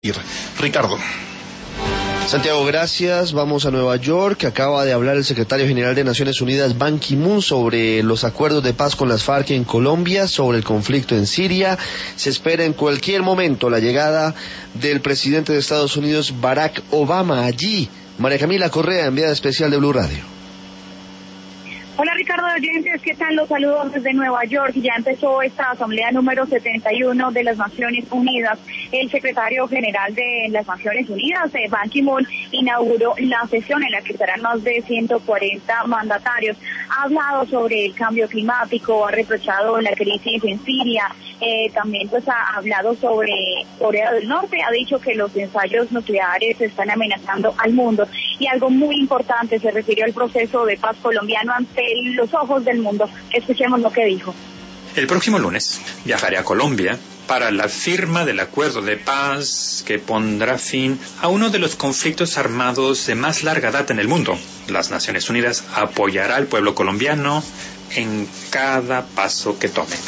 Ricardo. Santiago, gracias. Vamos a Nueva York. Acaba de hablar el secretario general de Naciones Unidas, Ban Ki-moon, sobre los acuerdos de paz con las FARC en Colombia, sobre el conflicto en Siria. Se espera en cualquier momento la llegada del presidente de Estados Unidos, Barack Obama, allí. María Camila Correa, enviada especial de Blue Radio. Hola Ricardo de oyentes, ¿qué tal? Los saludos desde Nueva York. Ya empezó esta asamblea número 71 de las Naciones Unidas. El secretario general de las Naciones Unidas, Ban Ki-moon, inauguró la sesión en la que estarán más de 140 mandatarios. Ha hablado sobre el cambio climático, ha reprochado la crisis en Siria, también pues ha hablado sobre Corea del Norte, ha dicho que los ensayos nucleares están amenazando al mundo. Y algo muy importante, se refirió al proceso de paz colombiano ante los ojos del mundo. Escuchemos lo que dijo. El próximo lunes viajaré a Colombia para la firma del acuerdo de paz que pondrá fin a uno de los conflictos armados de más larga data en el mundo. Las Naciones Unidas apoyará al pueblo colombiano en cada paso que tome.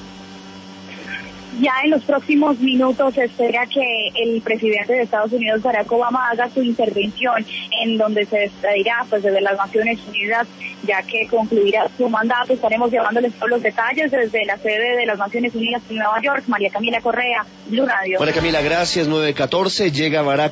Ya en los próximos minutos se espera que el presidente de Estados Unidos, Barack Obama, haga su intervención en donde se despedirá pues desde las Naciones Unidas, ya que concluirá su mandato. Estaremos llevándoles todos los detalles desde la sede de las Naciones Unidas en Nueva York. María Camila Correa, Blue Radio. María Camila, gracias. 9:14, llega Barack